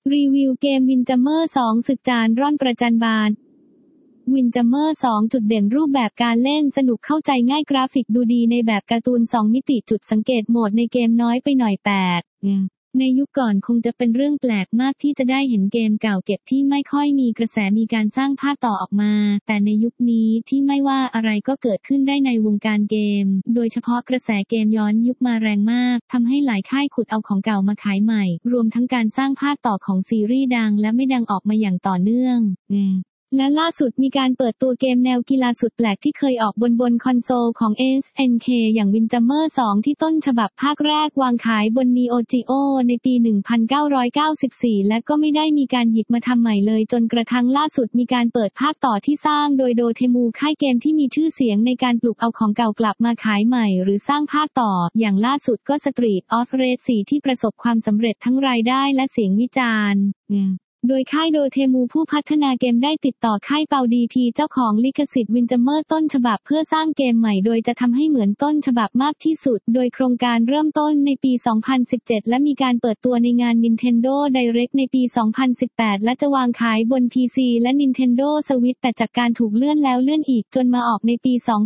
รีวิวเกม Windjammer 2 ศึกจานร่อนประจันบาน Windjammer 2 จุดเด่นรูปแบบการเล่นสนุกเข้าใจง่ายกราฟิกดูดีในแบบการ์ตูน2มิติจุดสังเกตโหมดในเกมน้อยไปหน่อย8ในยุคก่อนคงจะเป็นเรื่องแปลกมากที่จะได้เห็นเกมเก่าเก็บที่ไม่ค่อยมีกระแสมีการสร้างภาคต่อออกมาแต่ในยุคนี้ที่ไม่ว่าอะไรก็เกิดขึ้นได้ในวงการเกมโดยเฉพาะกระแสเกมย้อนยุคมาแรงมากทำให้หลายค่ายขุดเอาของเก่ามาขายใหม่รวมทั้งการสร้างภาคต่อของซีรีส์ดังและไม่ดังออกมาอย่างต่อเนื่องและล่าสุดมีการเปิดตัวเกมแนวกีฬาสุดแปลกที่เคยออกบนคอนโซลของ SNK อย่าง Windjammer 2 ที่ต้นฉบับภาคแรกวางขายบน Neo Geo ในปี 1994 และก็ไม่ได้มีการหยิบมาทำใหม่เลยจนกระทั่งล่าสุดมีการเปิดภาคต่อที่สร้างโดยโดเทมูค่ายเกมที่มีชื่อเสียงในการปลุกเอาของเก่ากลับมาขายใหม่หรือสร้างภาคต่ออย่างล่าสุดก็ Street of Rage 4 ที่ประสบความสำเร็จทั้งรายได้และเสียงวิจารณ์โดยค่ายโดเทมูผู้พัฒนาเกมได้ติดต่อค่ายเปาดีพีเจ้าของลิขสิทธิ์ Windjammer ต้นฉบับเพื่อสร้างเกมใหม่โดยจะทำให้เหมือนต้นฉบับมากที่สุดโดยโครงการเริ่มต้นในปี 2017 และมีการเปิดตัวในงาน Nintendo Direct ในปี 2018 และจะวางขายบน PC และ Nintendo Switch แต่จากการถูกเลื่อนแล้วเลื่อนอีกจนมาออกในปี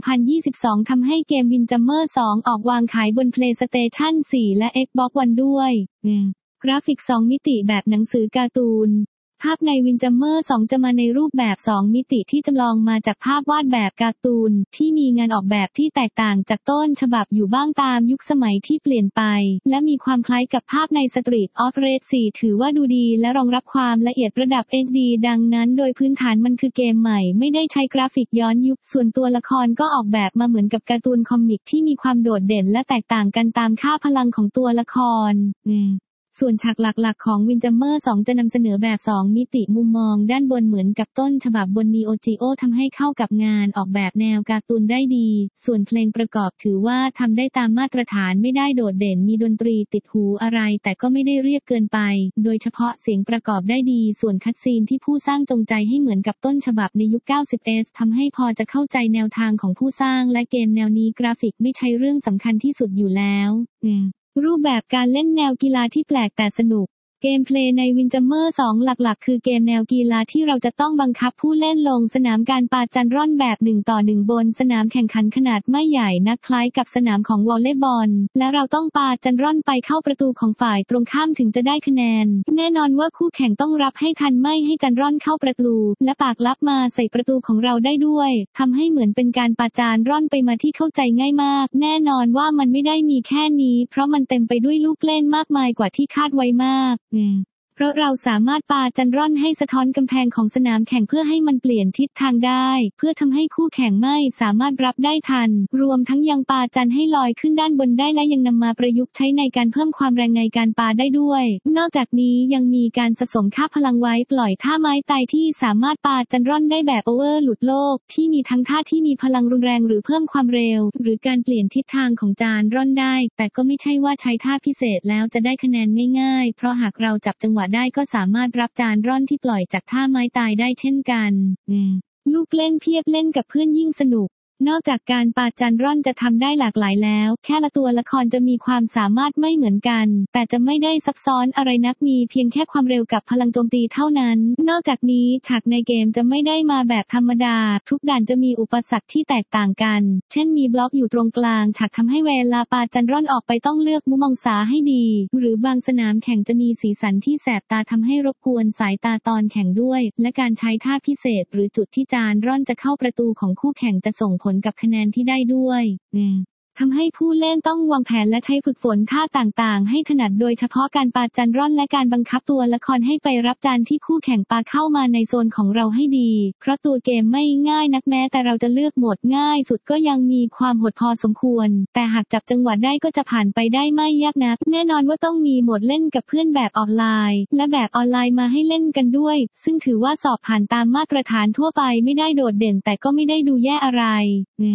2022 ทำให้เกม Windjammer 2 ออกวางขายบน PlayStation 4 และ Xbox One ด้วยกราฟิก2มิติแบบหนังสือการ์ตูนภาพใน Windjammer 2 จะมาในรูปแบบ2มิติที่จำลองมาจากภาพวาดแบบการ์ตูนที่มีงานออกแบบที่แตกต่างจากต้นฉบับอยู่บ้างตามยุคสมัยที่เปลี่ยนไปและมีความคล้ายกับภาพใน Street of Rage 4 ถือว่าดูดีและรองรับความละเอียดระดับ HD ดังนั้นโดยพื้นฐานมันคือเกมใหม่ไม่ได้ใช้กราฟิกย้อนยุคส่วนตัวละครก็ออกแบบมาเหมือนกับการ์ตูนคอมิกที่มีความโดดเด่นและแตกต่างกันตามค่าพลังของตัวละครส่วนฉากหลักๆของ Windjammer 2 จะนำเสนอแบบ2มิติมุมมองด้านบนเหมือนกับต้นฉบับบน Neo Geo ทำให้เข้ากับงานออกแบบแนวการ์ตูนได้ดีส่วนเพลงประกอบถือว่าทำได้ตามมาตรฐานไม่ได้โดดเด่นมีดนตรีติดหูอะไรแต่ก็ไม่ได้เรียบเกินไปโดยเฉพาะเสียงประกอบได้ดีส่วนคัตซีนที่ผู้สร้างจงใจให้เหมือนกับต้นฉบับในยุค 90s ทำให้พอจะเข้าใจแนวทางของผู้สร้างและเกมแนวนี้กราฟิกไม่ใช่เรื่องสำคัญที่สุดอยู่แล้วรูปแบบการเล่นแนวกีฬาที่แปลกแต่สนุกเกมเพลย์ใน Windjammer 2 หลักๆคือเกมแนวกีฬาที่เราจะต้องบังคับผู้เล่นลงสนามการปาจันร่อนแบบ1 ต่อ 1บนสนามแข่งขันขนาดไม่ใหญ่นักคล้ายกับสนามของวอลเลย์บอลและเราต้องปาจันร่อนไปเข้าประตูของฝ่ายตรงข้ามถึงจะได้คะแนนแน่นอนว่าคู่แข่งต้องรับให้ทันไม่ให้จันร่อนเข้าประตูและปากลับมาใส่ประตูของเราได้ด้วยทำให้เหมือนเป็นการปาจันร่อนไปมาที่เข้าใจง่ายมากแน่นอนว่ามันไม่ได้มีแค่นี้เพราะมันเต็มไปด้วยลูกเล่นมากมายกว่าที่คาดไว้มากเพราะเราสามารถปาจันร่อนให้สะท้อนกำแพงของสนามแข่งเพื่อให้มันเปลี่ยนทิศทางได้เพื่อทำให้คู่แข่งไม่สามารถรับได้ทันรวมทั้งยังปาจันให้ลอยขึ้นด้านบนได้และยังนำมาประยุกต์ใช้ในการเพิ่มความแรงในการปาได้ด้วยนอกจากนี้ยังมีการสะสมค่าพลังไว้ปล่อยท่าไม้ตายที่สามารถปาจันร่อนได้แบบโอเวอร์หลุดโลกที่มีทั้งท่าที่มีพลังรุนแรงหรือเพิ่มความเร็วหรือการเปลี่ยนทิศทางของจานร่อนได้แต่ก็ไม่ใช่ว่าใช้ท่าพิเศษแล้วจะได้คะแนนง่ายๆเพราะหากเราจับจังหวะได้ก็สามารถรับจานร่อนที่ปล่อยจากท่าไม้ตายได้เช่นกันลูกเล่นเพียบเล่นกับเพื่อนยิ่งสนุกนอกจากการปาจันร่อนจะทำได้หลากหลายแล้วแค่ละตัวละครจะมีความสามารถไม่เหมือนกันแต่จะไม่ได้ซับซ้อนอะไรนักมีเพียงแค่ความเร็วกับพลังโจมตีเท่านั้นนอกจากนี้ฉากในเกมจะไม่ได้มาแบบธรรมดาทุกด่านจะมีอุปสรรคที่แตกต่างกันเช่นมีบล็อกอยู่ตรงกลางฉากทำให้เวลาปาจันร่อนออกไปต้องเลือกมุมมองศาให้ดีหรือบางสนามแข่งจะมีสีสันที่แสบตาทำให้รบกวนสายตาตอนแข่งด้วยและการใช้ท่าพิเศษหรือจุดที่จานร่อนจะเข้าประตูของคู่แข่งจะส่งผลกับคะแนนที่ได้ด้วยทำให้ผู้เล่นต้องวางแผนและใช้ฝึกฝนท่าต่างๆให้ถนัดโดยเฉพาะการปาจันร่อนและการบังคับตัวละครให้ไปรับจานที่คู่แข่งปาเข้ามาในโซนของเราให้ดีเพราะตัวเกมไม่ง่ายนักแม้แต่เราจะเลือกโหมดง่ายสุดก็ยังมีความโหดพอสมควรแต่หากจับจังหวะได้ก็จะผ่านไปได้ไม่ยากนักแน่นอนว่าต้องมีโหมดเล่นกับเพื่อนแบบออนไลน์และแบบออนไลน์มาให้เล่นกันด้วยซึ่งถือว่าสอบผ่านตามมาตรฐานทั่วไปไม่ได้โดดเด่นแต่ก็ไม่ได้ดูแย่อะไร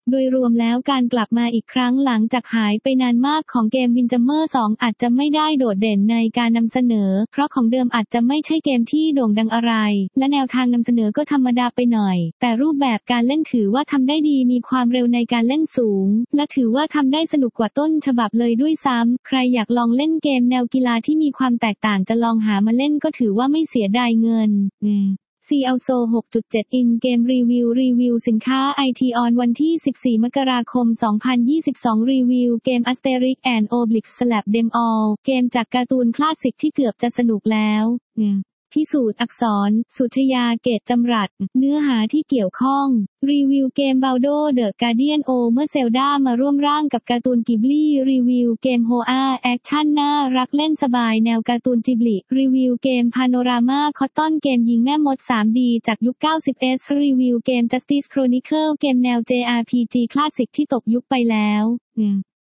โดยรวมแล้วการกลับมาอีกครั้งหลังจากหายไปนานมากของเกม Windjammer 2 อาจจะไม่ได้โดดเด่นในการนำเสนอเพราะของเดิมอาจจะไม่ใช่เกมที่โด่งดังอะไรและแนวทางนำเสนอก็ธรรมดาไปหน่อยแต่รูปแบบการเล่นถือว่าทำได้ดีมีความเร็วในการเล่นสูงและถือว่าทำได้สนุกกว่าต้นฉบับเลยด้วยซ้ำใครอยากลองเล่นเกมแนวกีฬาที่มีความแตกต่างจะลองหามาเล่นก็ถือว่าไม่เสียดายเงินCLSO 6.7 In Game Review สินค้า IT on วันที่ 14 มกราคม 2022 รีวิวเกม Asterix and Obelix Slap Them All เกมจากการ์ตูนคลาสสิกที่เกือบจะสนุกแล้วพิสูจน์อักษรสุชยาเกตจำรัดเนื้อหาที่เกี่ยวข้องรีวิวเกม Baldo the Guardian เมื่อเซลดามาร่วมร่างกับการ์ตูนกิบลี่รีวิวเกมโฮอาแอคชั่นน่ารักเล่นสบายแนวการ์ตูนจิบลิรีวิวเกมพาโนรามาคอตตอนเกมยิงแม่มด 3D จากยุค 90s รีวิวเกม Justice Chronicle เกมแนว JRPG คลาสสิกที่ตกยุคไปแล้ว